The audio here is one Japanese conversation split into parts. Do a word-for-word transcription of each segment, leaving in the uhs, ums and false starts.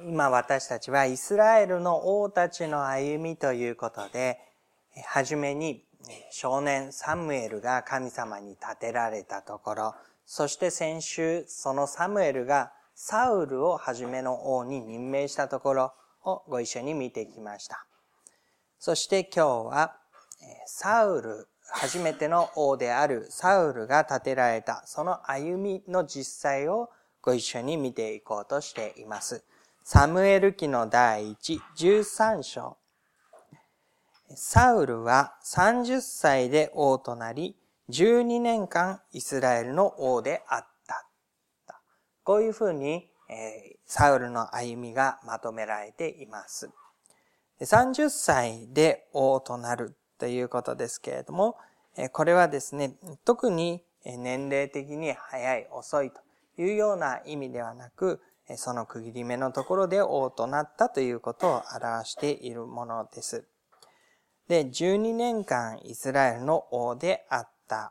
今私たちはイスラエルの王たちの歩みということで、はじめに少年サムエルが神様に立てられたところ、そして先週そのサムエルがサウルをはじめの王に任命したところをご一緒に見てきました。そして今日はサウル、初めての王であるサウルが立てられたその歩みの実際をご一緒に見ていこうとしています。サムエル記の第一、じゅうさん章。サウルはさんじゅっさいで王となり、じゅうにねんかんイスラエルの王であった。こういうふうに、えー、サウルの歩みがまとめられています。さんじゅっさいで王となるということですけれども、これはですね、特に年齢的に早い遅いというような意味ではなく、その区切り目のところで王となったということを表しているものです。で、じゅうにねんかんイスラエルの王であった。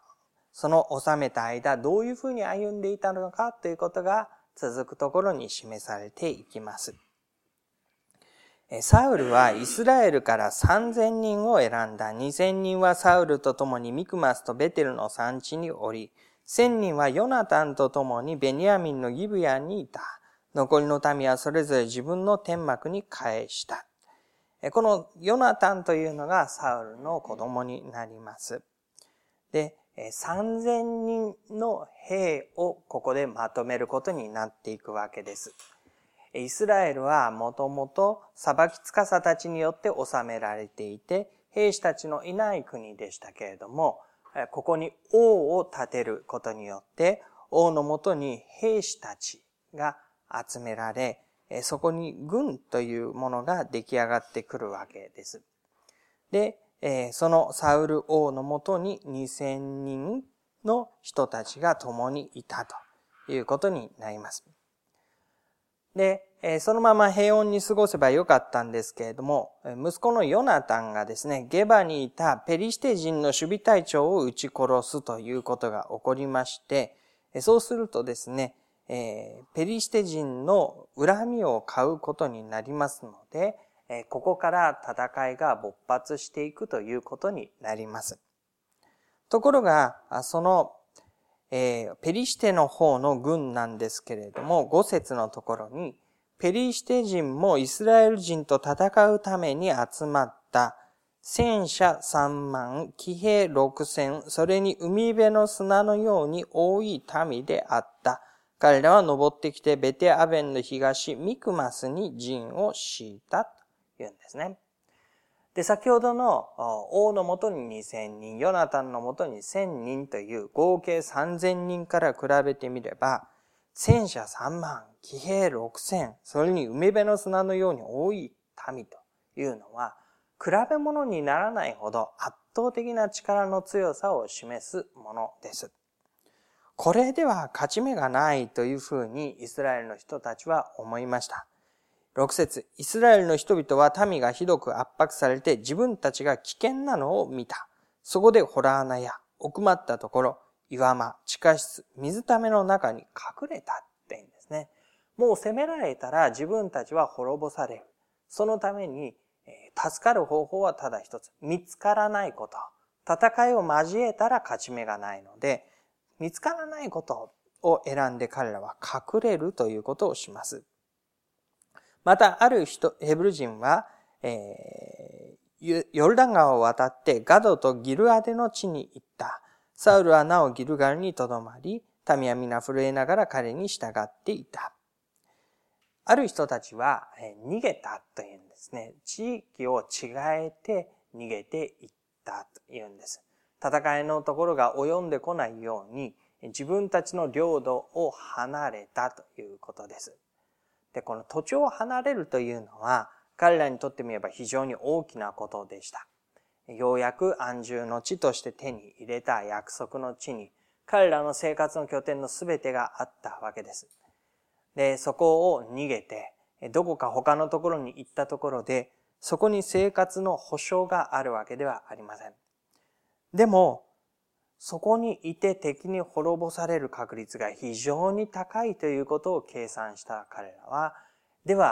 その治めた間、どういうふうに歩んでいたのかということが続くところに示されていきます。サウルはイスラエルからさんぜんにんを選んだ。にせんにんはサウルと共にミクマスとベテルの産地におり、せんにんはヨナタンと共にベニヤミンのギブヤにいた。残りの民はそれぞれ自分の天幕に返した。このヨナタンというのがサウルの子供になります。で、さんぜんにんの兵をここでまとめることになっていくわけです。イスラエルはもともと裁き司たちによって治められていて、兵士たちのいない国でしたけれども、ここに王を立てることによって、王のもとに兵士たちが集められ、そこに軍というものが出来上がってくるわけです。で、そのサウル王のもとににせんにんの人たちが共にいたということになります。で、そのまま平穏に過ごせばよかったんですけれども、息子のヨナタンがですね、ゲバにいたペリシテ人の守備隊長を撃ち殺すということが起こりまして、そうするとですね、ペリシテ人の恨みを買うことになりますので、ここから戦いが勃発していくということになります。ところが、そのえー、ペリシテの方の軍なんですけれども、ご節のところに、ペリシテ人もイスラエル人と戦うために集まった戦車三万、騎兵六千、それに海辺の砂のように多い民であった。彼らは登ってきてベテアベンの東ミクマスに陣を敷いたというんですね。で、先ほどの王のもとににせんにん、ヨナタンのもとにせんにんという合計さんぜんにんから比べてみれば、戦車さんまん、騎兵ろくせん、それに海辺の砂のように多い民というのは、比べ物にならないほど圧倒的な力の強さを示すものです。これでは勝ち目がないというふうにイスラエルの人たちは思いました。ろく節、イスラエルの人々は民がひどく圧迫されて自分たちが危険なのを見た。そこで洞穴や奥まったところ、岩間、地下室、水ための中に隠れたって言うんですね。もう攻められたら自分たちは滅ぼされる。そのために、えー、助かる方法はただ一つ。見つからないこと。戦いを交えたら勝ち目がないので、見つからないことを選んで彼らは隠れるということをします。また、ある人、ヘブル人は、えー、ヨルダン川を渡ってガドとギルアデの地に行った。サウルはなおギルガルにとどまり、民は皆震えながら彼に従っていた。ある人たちは、えー、逃げたというんですね。地域を違えて逃げていったというんです。戦いのところが及んでこないように、自分たちの領土を離れたということです。で、この土地を離れるというのは、彼らにとってみれば非常に大きなことでした。ようやく安住の地として手に入れた約束の地に、彼らの生活の拠点のすべてがあったわけです。で、そこを逃げて、どこか他のところに行ったところで、そこに生活の保障があるわけではありません。でも、そこにいて敵に滅ぼされる確率が非常に高いということを計算した彼らは、では、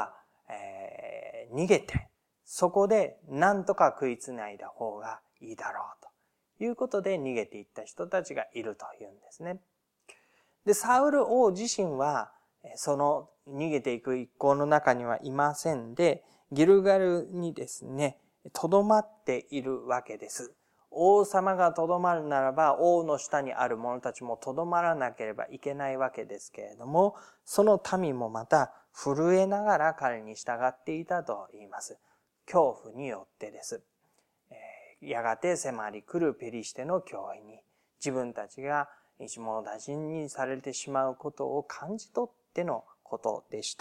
えー、逃げて、そこで何とか食いつないだ方がいいだろうということで逃げていった人たちがいるというんですね。で、サウル王自身は、その逃げていく一行の中にはいませんで、ギルガルにですね、とどまっているわけです。王様がとどまるならば、王の下にある者たちもとどまらなければいけないわけですけれども、その民もまた震えながら彼に従っていたと言います。恐怖によってです。やがて迫り来るペリシテの脅威に、自分たちが一網打尽にされてしまうことを感じ取ってのことでした。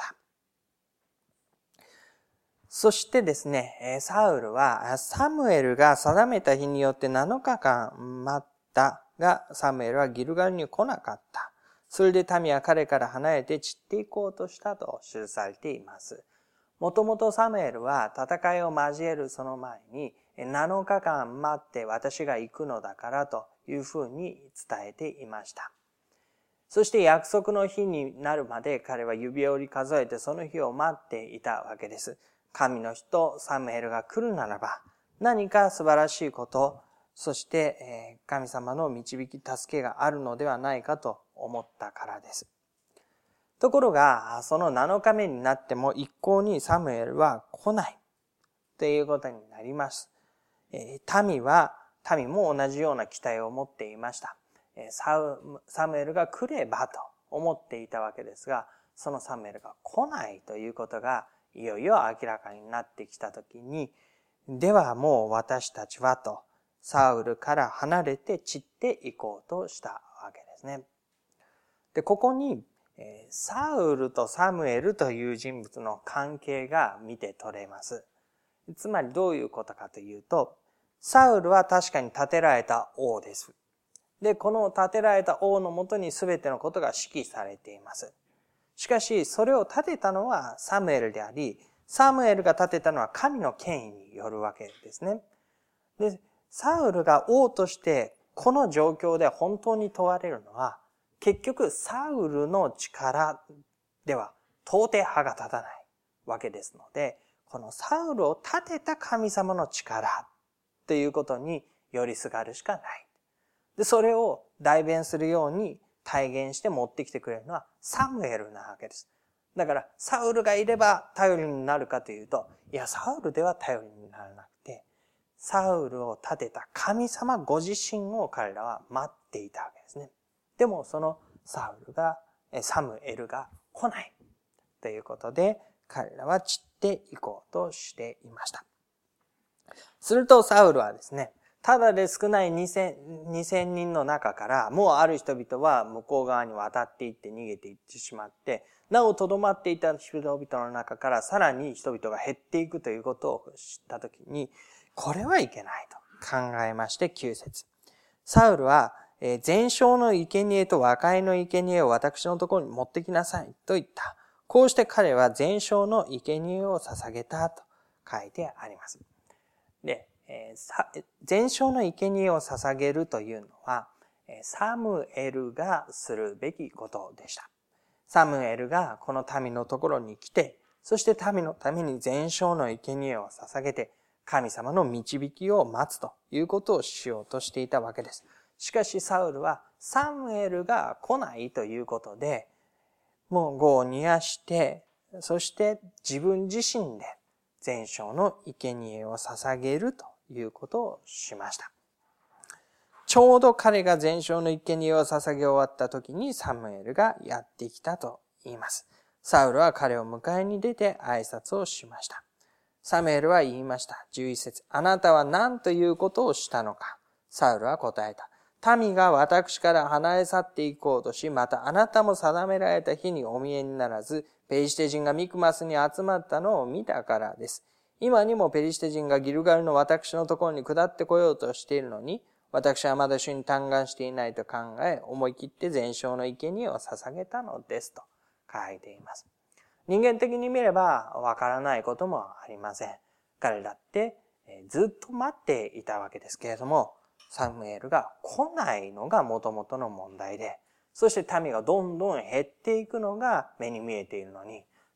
そしてですね、サウルはサムエルが定めた日によってなのかかん待ったが、サムエルはギルガルに来なかった。それで民は彼から離れて散っていこうとしたと記されています。もともとサムエルは戦いを交えるその前になのかかん待って私が行くのだからというふうに伝えていました。そして約束の日になるまで彼は指折り数えてその日を待っていたわけです。神の人サムエルが来るならば何か素晴らしいこと、そして神様の導き助けがあるのではないかと思ったからです。ところがそのなのかめになっても一向にサムエルは来ないということになります。民は民も同じような期待を持っていました。サムエルが来ればと思っていたわけですが、そのサムエルが来ないということがいよいよ明らかになってきたときに、ではもう私たちはとサウルから離れて散っていこうとしたわけですね。で、ここにサウルとサムエルという人物の関係が見て取れます。つまりどういうことかというと、サウルは確かに立てられた王です。で、この立てられた王のもとに全てのことが指揮されています。しかし、それを立てたのはサムエルであり、サムエルが立てたのは神の権威によるわけですね。で、サウルが王としてこの状況で本当に問われるのは、結局サウルの力では到底歯が立たないわけですので、このサウルを立てた神様の力ということによりすがるしかない。で、それを代弁するように体現して持ってきてくれるのはサムエルなわけです。だからサウルがいれば頼りになるかというと、いや、サウルでは頼りにならなくて、サウルを立てた神様ご自身を彼らは待っていたわけですね。でもそのサウルが、サムエルが来ないということで、彼らは散っていこうとしていました。するとサウルはですね、ただで少ないにせんにんの中から、もうある人々は向こう側に渡っていって逃げていってしまって、なおとどまっていた人々の中からさらに人々が減っていくということを知ったときに、これはいけないと考えましてきゅう節。サウルは、全焼の生贄と和解の生贄を私のところに持ってきなさいと言った。こうして彼は全焼の生贄を捧げたと書いてあります。で、全焼の生贄を捧げるというのは、サムエルがするべきことでした。サムエルがこの民のところに来て、そして民のために全焼の生贄を捧げて、神様の導きを待つということをしようとしていたわけです。しかしサウルはサムエルが来ないということで、もう業を煮やして、そして自分自身で全焼の生贄を捧げるということをしました。ちょうど彼が全焼の生贄を捧げ終わった時にサムエルがやってきたと言います。サウルは彼を迎えに出て挨拶をしました。サムエルは言いました。じゅういち節。あなたは何ということをしたのか。サウルは答えた。民が私から離れ去っていこうとし、またあなたも定められた日にお見えにならず、ペリシテ人がミクマスに集まったのを見たからです。今にもペリシテ人がギルガルの私のところに下ってこようとしているのに、私はまだ主に嘆願していないと考え、思い切って全焼の生贄を捧げたのですと書いています。人間的に見ればわからないこともありません。彼だってずっと待っていたわけですけれども、サムエルが来ないのが元々の問題で、そして民がどんどん減っていくのが目に見えているのに、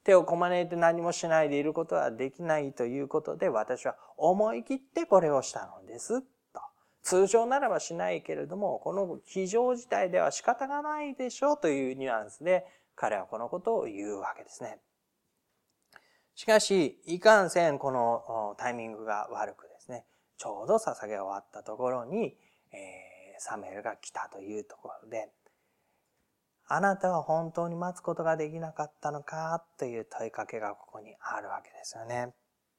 手をこまねいて何もしないでいることはできないということで、私は思い切ってこれをしたのです。と。通常ならばしないけれども、この非常事態では仕方がないでしょうというニュアンスで、彼はこのことを言うわけですね。しかし、いかんせんこのタイミングが悪くですね、ちょうど捧げ終わったところに、えー、サムエルが来たというところで、あなたは本当に待つことができなかったのかという問いかけがここにあるわけですよね。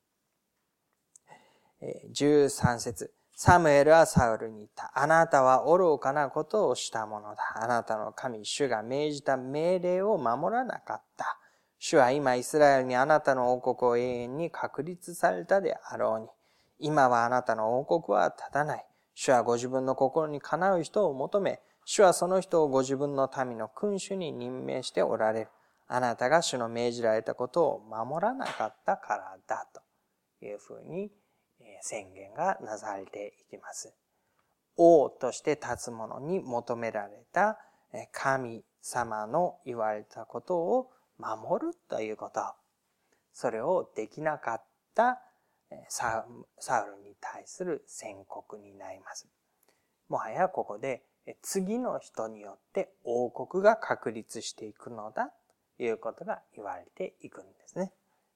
じゅうさん節。サムエルはサウルに言った。あなたは愚かなことをしたものだ。あなたの神、主が命じた命令を守らなかった。主は今イスラエルにあなたの王国を永遠に確立されたであろうに。今はあなたの王国は立たない。主はご自分の心にかなう人を求め、主はその人をご自分の民の君主に任命しておられる。あなたが主の命じられたことを守らなかったからだというふうに宣言がなされていきます。王として立つ者に求められた神様の言われたことを守るということ。それをできなかったサウルに対する宣告になります。もはやここで次の人によって王国が確立していくのだということが言われていくんですね。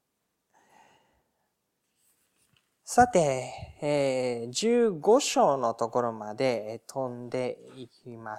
さて、えー、じゅうご章のところまで飛んでいきます。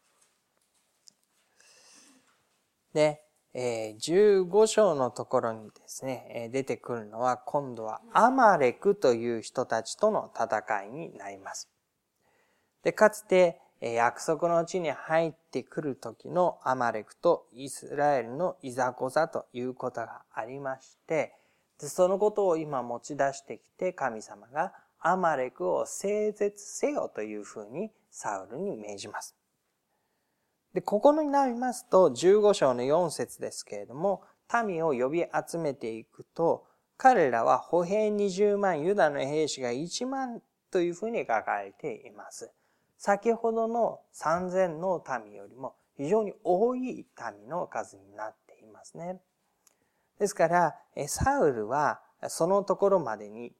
で、えー、じゅうご章のところにですね、出てくるのは今度はアマレクという人たちとの戦いになります。で、かつて約束の地に入ってくる時のアマレクとイスラエルのいざこざということがありまして、でそのことを今持ち出してきて神様がアマレクを征絶せよというふうにサウルに命じます。で、ここになりますとじゅうご章のよん節ですけれども、民を呼び集めていくと、彼らは歩兵にじゅうまん、ユダの兵士がいちまんというふうに書かれています。先ほどのさんぜんの民よりも非常に多い民の数になっていますね。ですから、サウルはそのところまでに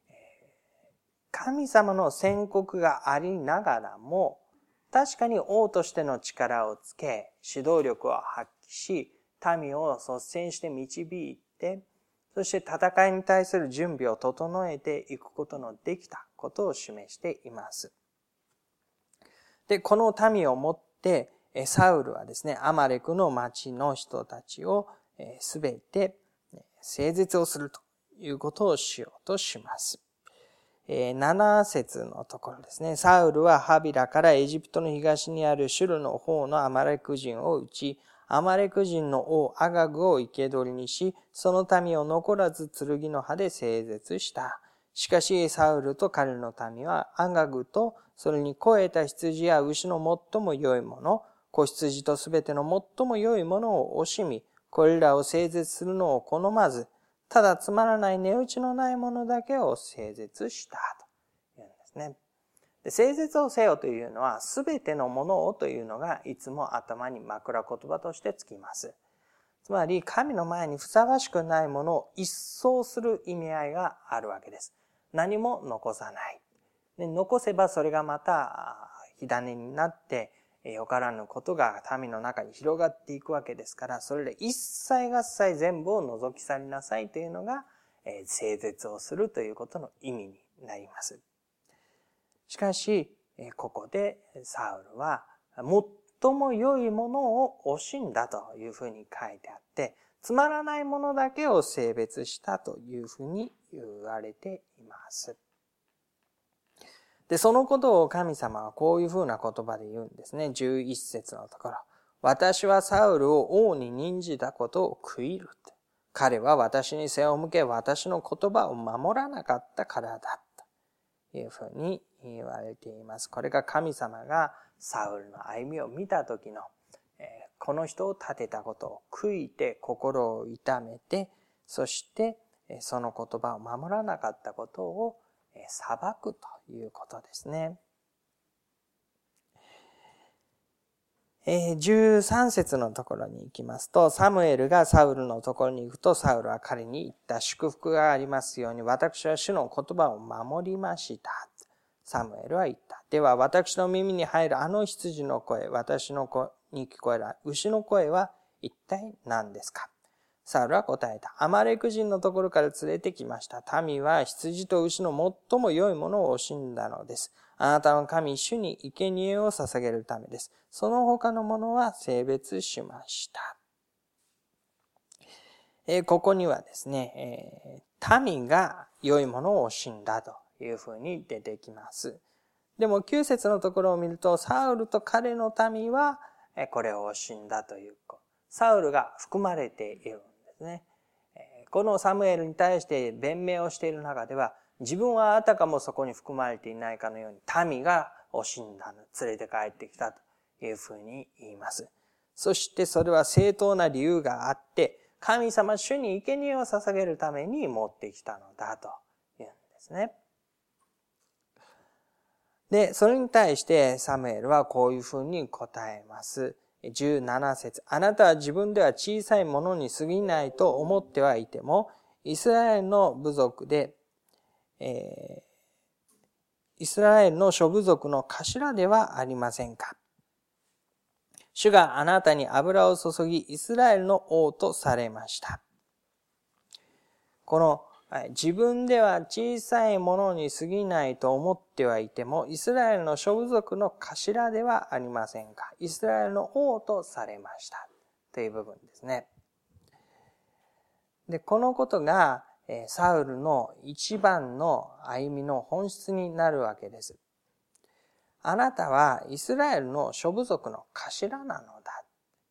神様の宣告がありながらも、確かに王としての力をつけ、指導力を発揮し、民を率先して導いて、そして戦いに対する準備を整えていくことのできたことを示しています。で、この民をもって、サウルはですね、アマレクの町の人たちをすべて征絶をするということをしようとします。なな節のところですね。サウルはハビラからエジプトの東にあるシュルの方のアマレク人を撃ち、アマレク人の王アガグを生け捕りにし、その民を残らず剣の刃で征絶した。しかしサウルと彼の民はアガグとそれに肥えた羊や牛の最も良いもの、子羊とすべての最も良いものを惜しみ、これらを征絶するのを好まず、ただつまらない値打ちのないものだけを征絶したというんですね。で、征絶をせよというのは、すべてのものをというのがいつも頭に枕言葉としてつきます。つまり、神の前にふさわしくないものを一掃する意味合いがあるわけです。何も残さない。で、残せばそれがまた火種になって、よからぬことが民の中に広がっていくわけですから、それで一切合切全部を除き去りなさいというのが、征絶をするということの意味になります。しかし、ここでサウルは、最も良いものを惜しんだというふうに書いてあって、つまらないものだけを性別したというふうに言われています。で、そのことを神様はこういうふうな言葉で言うんですね。じゅういち節のところ。私はサウルを王に任じたことを悔いる。彼は私に背を向け、私の言葉を守らなかったからだ。というふうに言われています。これが神様がサウルの歩みを見た時の、この人を立てたことを悔いて心を痛めて、そしてその言葉を守らなかったことを裁くということですね。 えー、じゅうさん節のところに行きますと、サムエルがサウルのところに行くと、サウルは彼に言った。祝福がありますように、私は主の言葉を守りました。サムエルは言った。では、私の耳に入るあの羊の声、私の声に聞こえる牛の声は一体何ですか？サウルは答えた。アマレク人のところから連れてきました。民は羊と牛の最も良いものを惜しんだのです。あなたの神主に生贄を捧げるためです。その他のものは性別しました。えー、ここにはですね、えー、民が良いものを惜しんだというふうに出てきます。でもきゅう節のところを見ると、サウルと彼の民はこれを惜しんだという、サウルが含まれているんですね。このサムエルに対して弁明をしている中では、自分はあたかもそこに含まれていないかのように、民が惜しんだの、連れて帰ってきたというふうに言います。そしてそれは正当な理由があって、神様主に生贄を捧げるために持ってきたのだというんですね。で、それに対してサムエルはこういうふうに答えます。じゅうなな節。あなたは自分では小さいものに過ぎないと思ってはいても、イスラエルの部族で、えー、イスラエルの諸部族の頭ではありませんか。主があなたに油を注ぎ、イスラエルの王とされました。この自分では小さいものに過ぎないと思ってはいても、イスラエルの諸部族の頭ではありませんか。イスラエルの王とされました。という部分ですね。で、このことが、サウルの一番の歩みの本質になるわけです。あなたはイスラエルの諸部族の頭なのだ。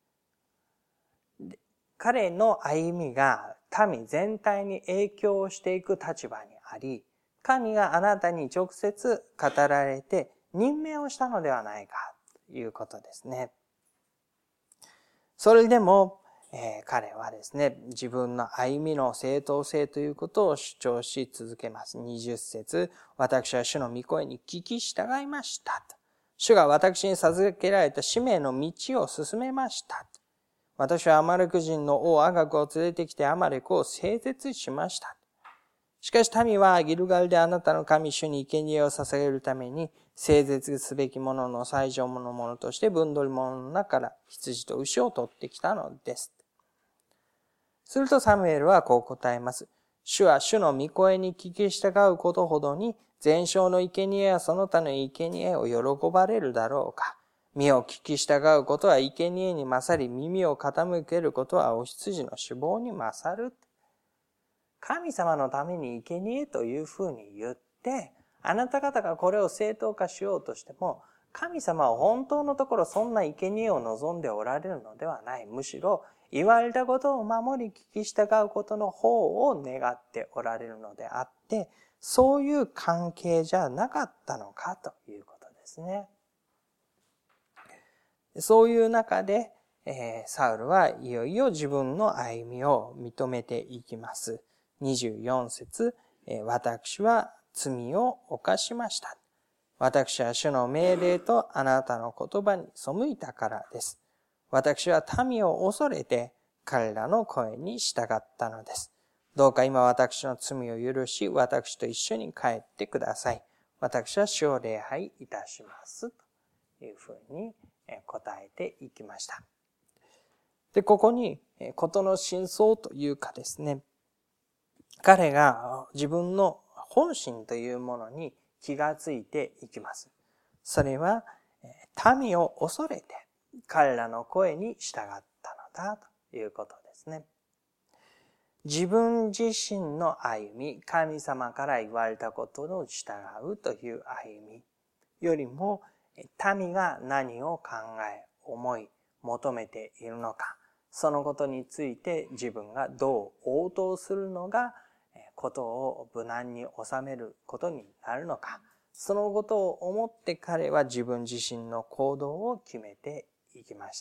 彼の歩みが民全体に影響していく立場にあり、神があなたに直接語られて任命をしたのではないかということですね。それでも、えー、彼はですね、自分の歩みの正当性ということを主張し続けます。にじゅっ節、私は主の御声に聞き従いましたと。主が私に授けられた使命の道を進めましたと。私はアマレク人の王アガクを連れてきてアマレクを征絶しました。しかし民はギルガルであなたの神主に生贄を捧げるために、征絶すべきものの最上のものとして分取り物の中から羊と牛を取ってきたのです。するとサムエルはこう答えます。主は主の御声に聞き従うことほどに、全焼の生贄やその他の生贄を喜ばれるだろうか。身を聞き従うことは生贄に勝り、耳を傾けることはお羊の死亡に勝る。神様のために生贄というふうに言って、あなた方がこれを正当化しようとしても、神様は本当のところそんな生贄を望んでおられるのではない。むしろ、言われたことを守り聞き従うことの方を願っておられるのであって、そういう関係じゃなかったのかということですね。そういう中で、えー、サウルはいよいよ自分の歩みを認めていきます。にじゅうよん節、えー、私は罪を犯しました。私は主の命令とあなたの言葉に背いたからです。私は民を恐れて彼らの声に従ったのです。どうか今私の罪を許し、私と一緒に帰ってください。私は主を礼拝いたします。というふうに答えていきました。で、ここに事の真相というかですね、彼が自分の本心というものに気がついていきます。それは民を恐れて彼らの声に従ったのだということですね。自分自身の歩み、神様から言われたことを従うという歩みよりも、民が何を考え、思い、求めているのか、そのことについて自分がどう応答するのが、ことを無難に収めることになるのか、そのことを思って彼は自分自身の行動を決めていきました。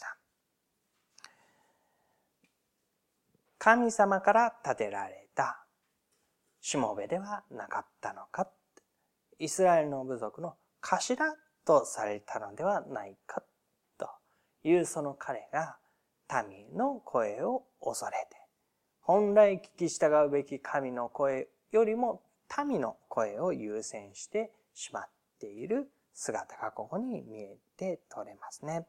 神様から建てられたしもべではなかったのか、イスラエルの部族の頭とされたのではないかというその彼が民の声を恐れて、本来聞き従うべき神の声よりも民の声を優先してしまっている姿がここに見えて取れますね。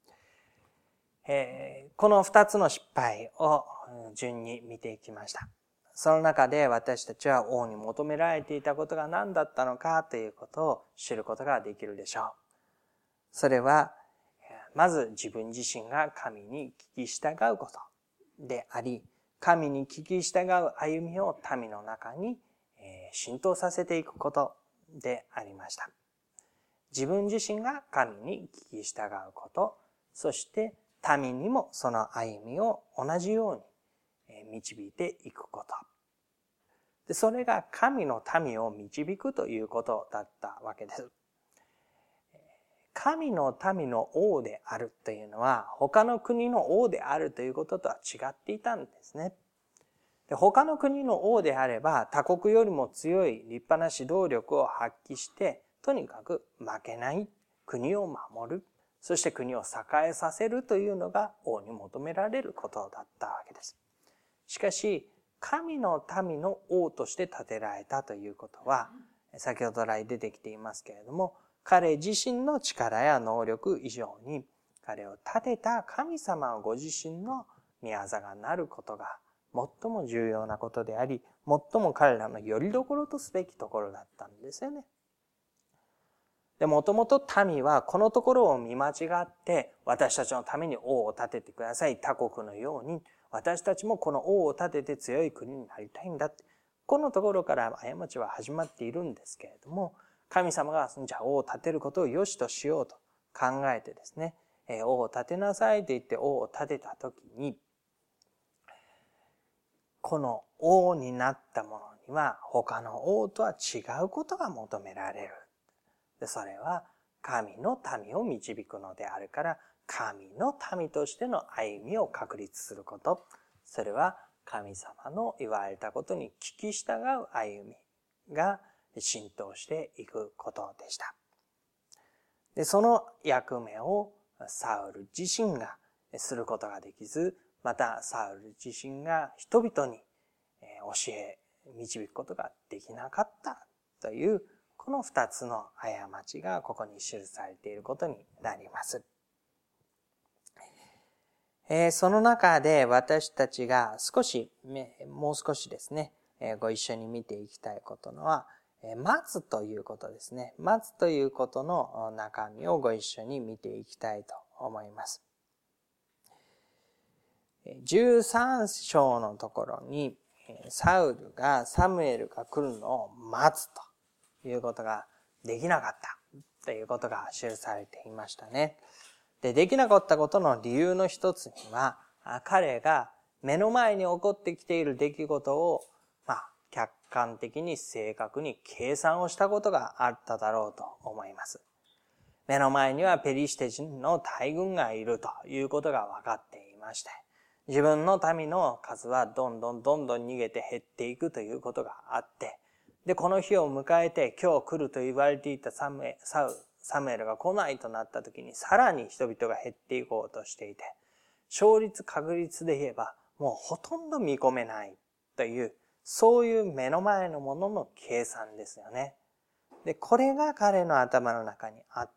えー、この二つの失敗を順に見ていきました。その中で私たちは王に求められていたことが何だったのかということを知ることができるでしょう。それは、まず自分自身が神に聞き従うことであり、神に聞き従う歩みを民の中に浸透させていくことでありました。自分自身が神に聞き従うこと、そして民にもその歩みを同じように導いていくこと。で、それが神の民を導くということだったわけです。神の民の王であるというのは、他の国の王であるということとは違っていたんですね。で、他の国の王であれば、他国よりも強い立派な指導力を発揮して、とにかく負けない、国を守る、そして国を栄えさせるというのが王に求められることだったわけです。しかし、神の民の王として立てられたということは、先ほど来出てきていますけれども、彼自身の力や能力以上に、彼を立てた神様ご自身の御業がなることが最も重要なことであり、最も彼らの拠り所とすべきところだったんですよね。で、もともと民はこのところを見間違って、私たちのために王を立ててください。他国のように、私たちもこの王を立てて強い国になりたいんだって。このところから過ちは始まっているんですけれども、神様が、じゃあ王を立てることを良しとしようと考えてですね、王を立てなさいと言って王を立てたときに、この王になったものには他の王とは違うことが求められる。で、それは神の民を導くのであるから、神の民としての歩みを確立すること。それは神様の言われたことに聞き従う歩みが浸透していくことでした。で、その役目をサウル自身がすることができず、またサウル自身が人々に教え、導くことができなかったという、この二つの過ちがここに記されていることになります。えー、その中で私たちが少し、もう少しですね、ご一緒に見ていきたいことのは、待つということですね。待つということの中身をご一緒に見ていきたいと思います。じゅうさん章のところに、サウルがサムエルが来るのを待つということができなかったということが記されていましたね。で、できなかったことの理由の一つには、彼が目の前に起こってきている出来事を、まあ、客観的に正確に計算をしたことがあっただろうと思います。目の前にはペリシテ人の大軍がいるということが分かっていまして、自分の民の数はどんどんどんどん逃げて減っていくということがあって、で、この日を迎えて今日来ると言われていたサムエ、サウ、サムエルが来ないとなった時にさらに人々が減っていこうとしていて、勝率確率で言えばもうほとんど見込めないという、そういう目の前のものの計算ですよね。で、これが彼の頭の中にあって、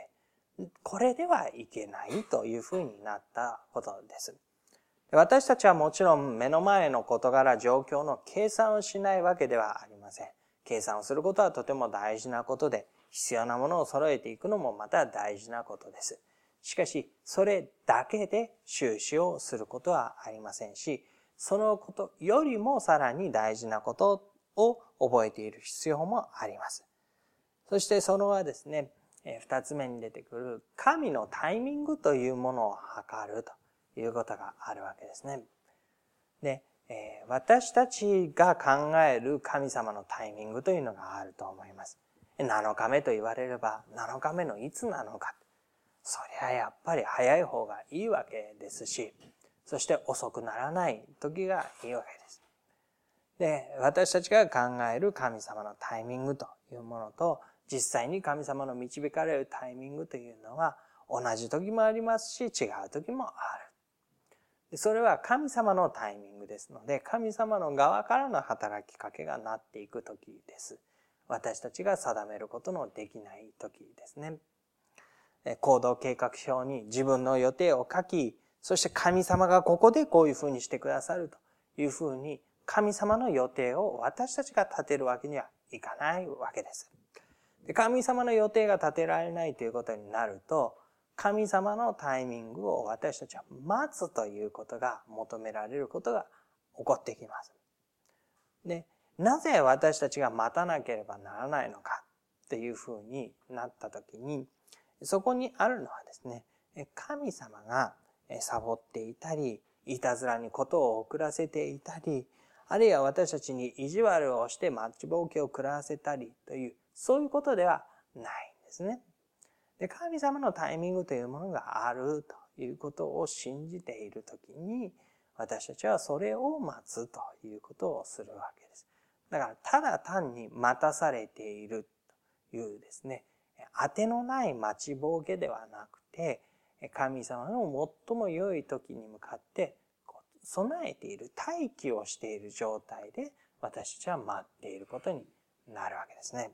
これではいけないというふうになったことです。私たちはもちろん目の前の事柄、状況の計算をしないわけではありません。計算をすることはとても大事なことで、必要なものを揃えていくのもまた大事なことです。しかし、それだけで収支をすることはありませんし、そのことよりもさらに大事なことを覚えている必要もあります。そしてそのはですね、二つ目に出てくる神のタイミングというものを測るということがあるわけですね。で、私たちが考える神様のタイミングというのがあると思います。なのかめと言われれば、なのかめのいつなのか。そりゃやっぱり早い方がいいわけですし、そして遅くならない時がいいわけです。で、私たちが考える神様のタイミングというものと、実際に神様の導かれるタイミングというのは、 同じ時もありますし、違う時もある。それは神様のタイミングですので、神様の側からの働きかけがなっていく時です。私たちが定めることのできない時ですね。行動計画表に自分の予定を書き、そして神様がここでこういうふうにしてくださるというふうに、神様の予定を私たちが立てるわけにはいかないわけです。で、神様の予定が立てられないということになると、神様のタイミングを私たちは待つということが求められることが起こってきます。で、なぜ私たちが待たなければならないのかっていうふうになったときに、そこにあるのはですね、神様がサボっていたり、いたずらにことを遅らせていたり、あるいは私たちに意地悪をして待ちぼうけを食らわせたりという、そういうことではないんですね。で、神様のタイミングというものがあるということを信じているときに、私たちはそれを待つということをするわけです。だから、ただ単に待たされているというですね、当てのない待ちぼうけではなくて、神様の最も良い時に向かって備えている、待機をしている状態で私たちは待っていることになるわけですね。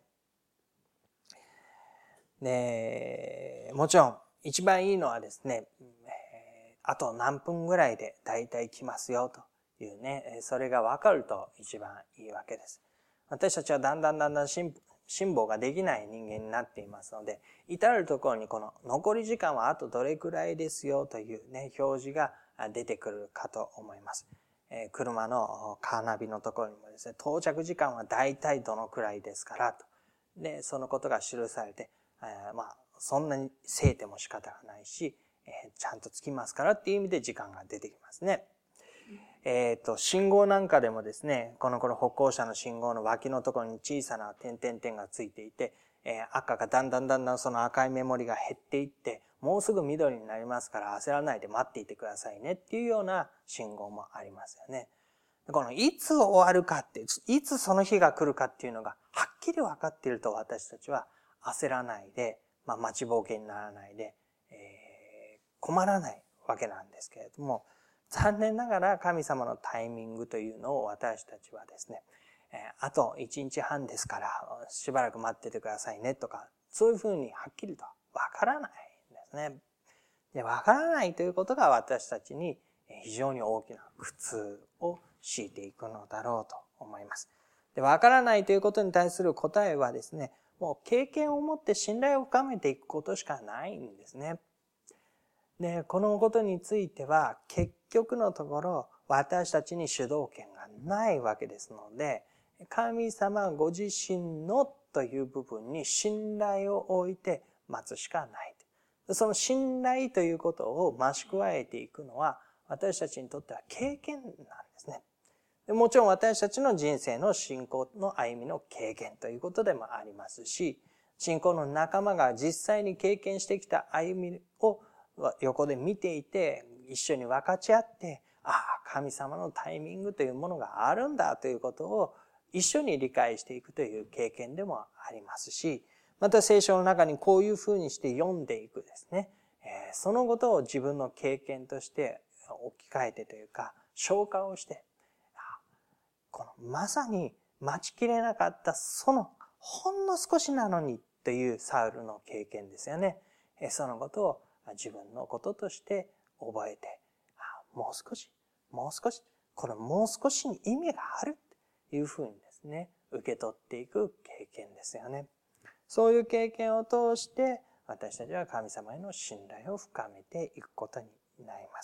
で、もちろん一番いいのはですね、あと何分ぐらいでだいたい来ますよというね、それがわかると一番いいわけです。私たちはだんだんだんだん辛抱ができない人間になっていますので、至るところにこの残り時間はあとどれくらいですよというね、表示が出てくるかと思います。えー、車のカーナビのところにもですね、到着時間はだいたいどのくらいですからと。で、そのことが記されて、えー、まあ、そんなにせいても仕方がないし、えー、ちゃんとつきますからっていう意味で時間が出てきますね。えっと、信号なんかでもですね、この頃歩行者の信号の脇のところに小さな点々点がついていて、えー、赤がだんだんだんだんその赤いメモリが減っていって、もうすぐ緑になりますから焦らないで待っていてくださいねっていうような信号もありますよね。このいつ終わるかって、いつその日が来るかっていうのがはっきり分かっていると私たちは焦らないで、まあ、待ちぼうけにならないで、えー、困らないわけなんですけれども、残念ながら神様のタイミングというのを私たちはですね、えー、あといちにちはんですからしばらく待っててくださいねとか、そういうふうにはっきりと分からないんですね。で、分からないということが私たちに非常に大きな苦痛を強いていくのだろうと思います。で、分からないということに対する答えはですね、もう経験を持って信頼を深めていくことしかないんですね。で、このことについては結局のところ私たちに主導権がないわけですので、神様ご自身のという部分に信頼を置いて待つしかない。その信頼ということを増し加えていくのは私たちにとっては経験なんですね。もちろん私たちの人生の信仰の歩みの経験ということでもありますし、信仰の仲間が実際に経験してきた歩みを横で見ていて、一緒に分かち合って、ああ、神様のタイミングというものがあるんだということを一緒に理解していくという経験でもありますし、また聖書の中にこういうふうにして読んでいくですね、えー、そのことを自分の経験として置き換えてというか、消化をして、このまさに待ちきれなかったそのほんの少しなのにというサウルの経験ですよね。そのことを自分のこととして覚えて、もう少し、もう少し、このもう少しに意味があるというふうにですね、受け取っていく経験ですよね。そういう経験を通して私たちは神様への信頼を深めていくことになります。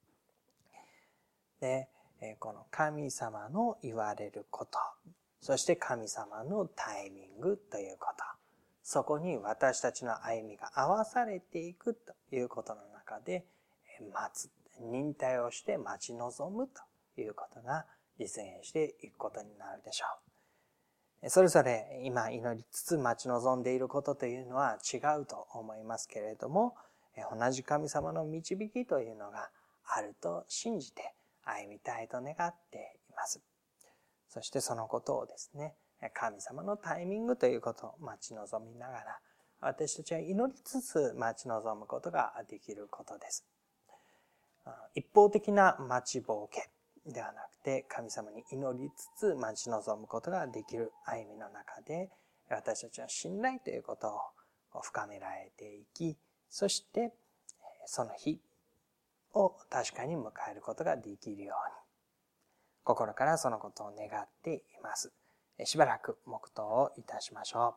で、この神様の言われること、そして神様のタイミングということ、そこに私たちの歩みが合わされていくということの中で、待つ、忍耐をして待ち望むということが実現していくことになるでしょう。それぞれ今祈りつつ待ち望んでいることというのは違うと思いますけれども、同じ神様の導きというのがあると信じて歩みたいと願っています。そしてそのことをですね、神様のタイミングということを待ち望みながら、 私たちは祈りつつ待ち望むことができることです。一方的な待ちぼうけではなくて、神様に祈りつつ待ち望むことができる歩みの中で、私たちは信頼ということを深められていき、そしてその日を確かに迎えることができるように、心からそのことを願っています。しばらく黙祷をいたしましょう。